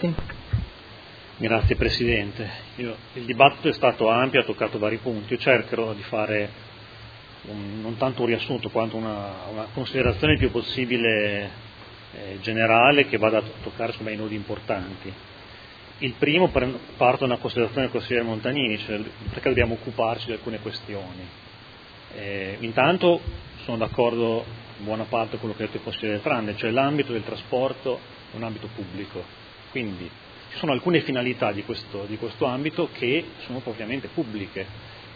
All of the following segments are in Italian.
Alberti. Grazie Presidente. Il dibattito è stato ampio, ha toccato vari punti. Io cercherò di fare non tanto un riassunto quanto una considerazione il più possibile generale che vada a toccare i nodi importanti. Il primo parto da una considerazione del consigliere Montanini, cioè perché dobbiamo occuparci di alcune questioni. Intanto sono d'accordo in buona parte con quello che ha detto il consigliere Tranne, cioè l'ambito del trasporto è un ambito pubblico, quindi ci sono alcune finalità di questo ambito che sono propriamente pubbliche,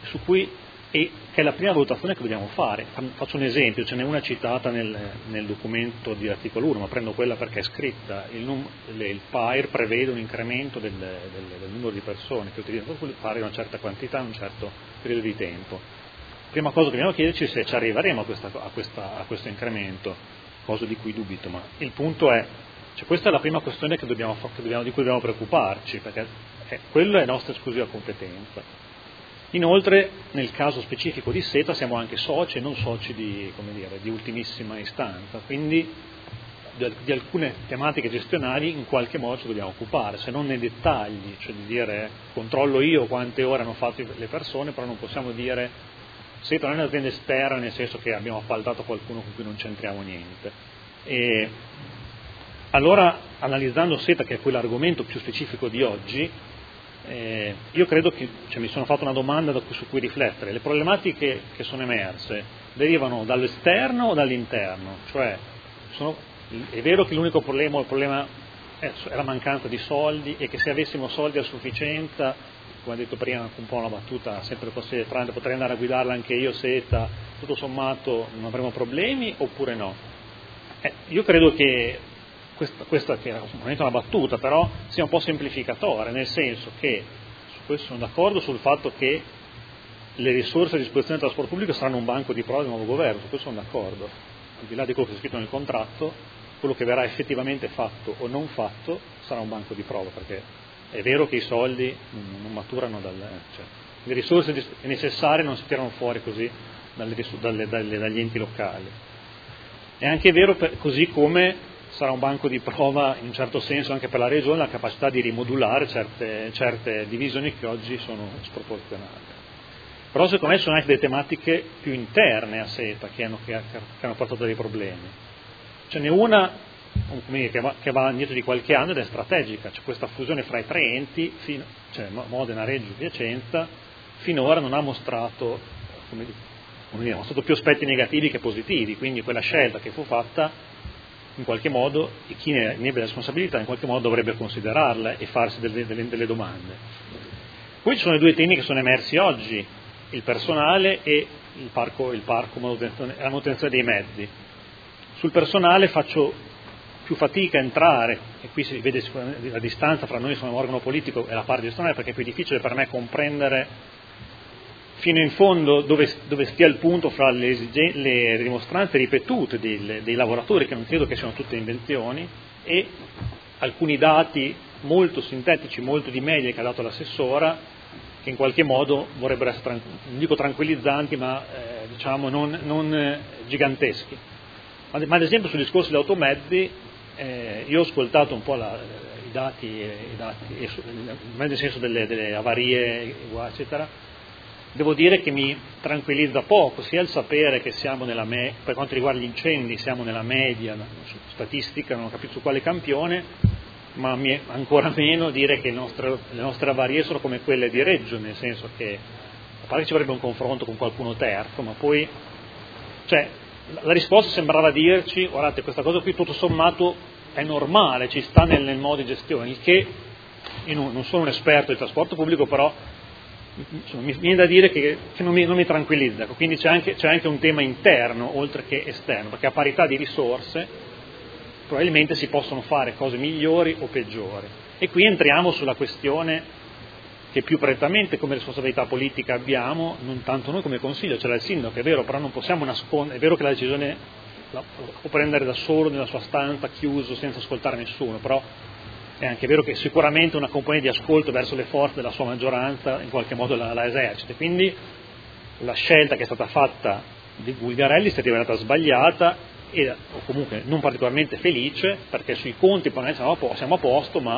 che è la prima valutazione che dobbiamo fare. Faccio un esempio, ce n'è una citata nel documento di articolo 1, ma prendo quella perché è scritta. Il PAIR prevede un incremento del numero di persone che utilizzano pari una certa quantità in un certo periodo di tempo. Prima cosa che dobbiamo chiederci è se ci arriveremo a questo incremento, cosa di cui dubito, ma il punto è, questa è la prima questione di cui dobbiamo preoccuparci, perché quello è nostra esclusiva competenza. Inoltre, nel caso specifico di SETA siamo anche soci e non soci di ultimissima istanza, quindi di alcune tematiche gestionali in qualche modo ci dobbiamo occupare, se non nei dettagli, cioè di dire controllo io quante ore hanno fatto le persone, però non possiamo dire SETA non è un'azienda esterna, nel senso che abbiamo appaltato qualcuno con cui non c'entriamo niente. E allora, analizzando SETA, che è quell'argomento più specifico di oggi, io credo che mi sono fatto una domanda su cui riflettere. Le problematiche che sono emerse derivano dall'esterno o dall'interno? Cioè, è vero che l'unico problema è la mancanza di soldi e che se avessimo soldi a sufficienza, come ha detto prima un po' una battuta sempre il consigliere Trante, potrei andare a guidarla anche io SETA, tutto sommato non avremo problemi oppure no? Io credo che questa che è ovviamente una battuta, però sia un po' semplificatore, nel senso che su questo sono d'accordo sul fatto che le risorse a disposizione del trasporto pubblico saranno un banco di prova del nuovo governo, su questo sono d'accordo, al di là di quello che è scritto nel contratto, quello che verrà effettivamente fatto o non fatto sarà un banco di prova, perché è vero che i soldi non maturano le risorse necessarie non si tirano fuori così dagli enti locali. È anche vero così come sarà un banco di prova in un certo senso anche per la Regione la capacità di rimodulare certe divisioni che oggi sono sproporzionate. Però secondo me sono anche delle tematiche più interne a SETA che hanno portato dei problemi. Ce n'è una che va indietro di qualche anno ed è strategica, c'è questa fusione fra i tre enti, Modena, Reggio e Piacenza, finora non ha mostrato più aspetti negativi che positivi, quindi quella scelta che fu fatta in qualche modo, e chi ne ebbe la responsabilità in qualche modo dovrebbe considerarla e farsi delle domande. Poi ci sono i due temi che sono emersi oggi, il personale e la manutenzione dei mezzi. Sul personale faccio più fatica a entrare, e qui si vede sicuramente la distanza fra noi, sono un organo politico e la parte gestionale, perché è più difficile per me comprendere fino in fondo dove stia il punto fra le dimostranze ripetute dei lavoratori, che non credo che siano tutte invenzioni, e alcuni dati molto sintetici, molto di media che ha dato l'assessora, che in qualche modo vorrebbero essere, non dico tranquillizzanti, ma non giganteschi. Ma ad esempio sul discorso degli automezzi, io ho ascoltato un po' i dati, nel senso delle avarie, eccetera. Devo dire che mi tranquillizza poco, sia il sapere che siamo per quanto riguarda gli incendi, siamo nella media statistica, non ho capito su quale campione, ma ancora meno dire che le nostre avarie sono come quelle di Reggio, nel senso che, a parte che ci vorrebbe un confronto con qualcuno terzo, ma poi, la risposta sembrava dirci, guardate, questa cosa qui tutto sommato è normale, ci sta nel modo di gestione, il che, io non sono un esperto di trasporto pubblico, però mi viene da dire che non mi tranquillizza, quindi c'è anche un tema interno oltre che esterno, perché a parità di risorse probabilmente si possono fare cose migliori o peggiori, e qui entriamo sulla questione che più prettamente come responsabilità politica abbiamo, non tanto noi come Consiglio, c'era il Sindaco, è vero, però non possiamo nascondere, è vero che la decisione la può prendere da solo nella sua stanza, chiuso, senza ascoltare nessuno, però è anche vero che sicuramente una componente di ascolto verso le forze della sua maggioranza in qualche modo la esercita, quindi la scelta che è stata fatta di Bulgarelli è rivelata sbagliata o comunque non particolarmente felice, perché sui conti siamo a posto, ma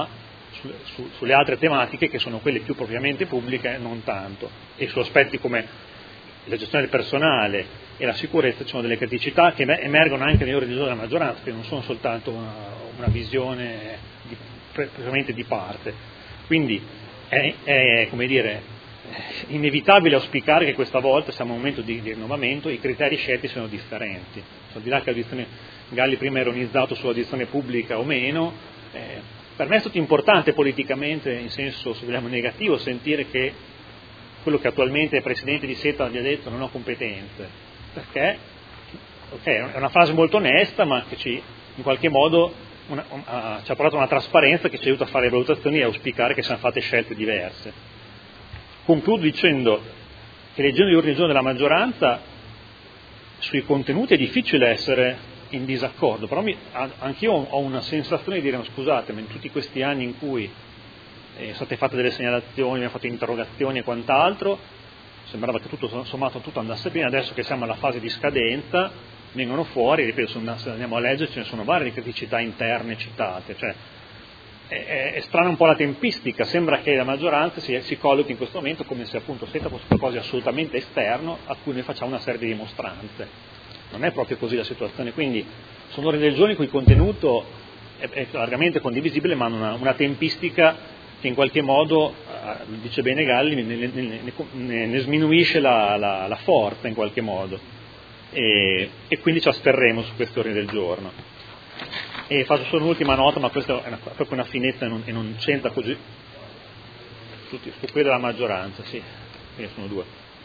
sulle altre tematiche che sono quelle più propriamente pubbliche non tanto, e su aspetti come la gestione del personale e la sicurezza ci sono delle criticità che emergono anche negli ordini del giorno della maggioranza, che non sono soltanto una visione prettamente di parte. Quindi è come dire, inevitabile auspicare che questa volta siamo a un momento di rinnovamento, i criteri scelti sono differenti. Al di là che l'audizione Galli prima ironizzato sull'audizione pubblica o meno, per me è stato importante politicamente, in senso se vogliamo negativo, sentire che quello che attualmente è presidente di SETA gli ha detto non ho competenze, perché è una frase molto onesta, ma che in qualche modo ci ha portato una trasparenza che ci aiuta a fare valutazioni e auspicare che siano fatte scelte diverse. Concludo dicendo che leggendo gli ordini del giorno della maggioranza sui contenuti è difficile essere in disaccordo, però anch'io ho una sensazione di dire no, scusate, ma in tutti questi anni in cui sono state fatte delle segnalazioni, abbiamo fatto interrogazioni e quant'altro, sembrava che tutto sommato tutto andasse bene, adesso che siamo alla fase di scadenza vengono fuori, ripeto, se andiamo a leggere ce ne sono varie criticità interne citate, cioè è strana un po' la tempistica, sembra che la maggioranza si collochi in questo momento come se appunto SETA fosse qualcosa di assolutamente esterno a cui noi facciamo una serie di dimostranze. Non è proprio così la situazione, quindi sono ordini del giorno in cui il contenuto è largamente condivisibile, ma hanno una tempistica che in qualche modo, dice bene Galli, ne sminuisce la forza in qualche modo, e quindi ci asterremo su questi ordini del giorno. E faccio solo un'ultima nota, ma questa è proprio una finezza e non c'entra così su quelli della maggioranza, sì, sono due.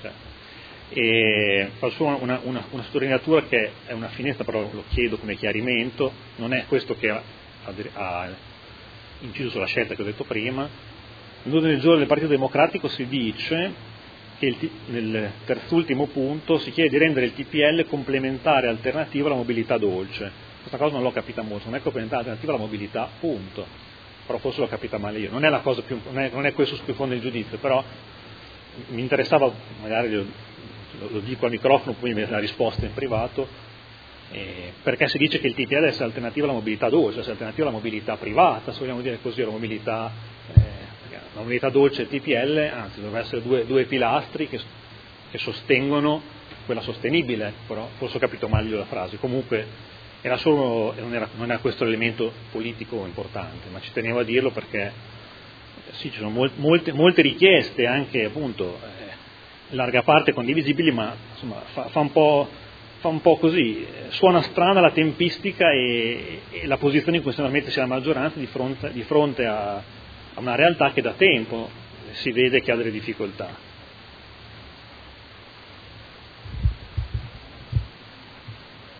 E faccio solo una sottolineatura che è una finestra, però lo chiedo come chiarimento, non è questo che ha inciso sulla scelta che ho detto prima. Nell'ordine del giorno del Partito Democratico si dice che nel terzultimo punto si chiede di rendere il TPL complementare alternativo alla mobilità dolce. Questa cosa non l'ho capita molto, non è complementare alternativa alla mobilità, punto. Però forse l'ho capita male io, non è la cosa più, non è questo su cui fonda il giudizio, però mi interessava, magari lo dico al microfono, poi mi viene la risposta in privato, perché si dice che il TPL deve essere alternativa alla mobilità dolce, deve essere alternativa alla mobilità privata, se vogliamo dire così, la mobilità dolce e il TPL, anzi dovrebbero essere due pilastri che sostengono quella sostenibile, però forse ho capito meglio la frase. Comunque non era questo l'elemento politico importante, ma ci tenevo a dirlo perché sì, ci sono molte richieste, anche appunto in larga parte condivisibili, ma insomma fa un po' così, suona strana la tempistica e la posizione in cui sembra mettersi la maggioranza di fronte a una realtà che da tempo si vede che ha delle difficoltà.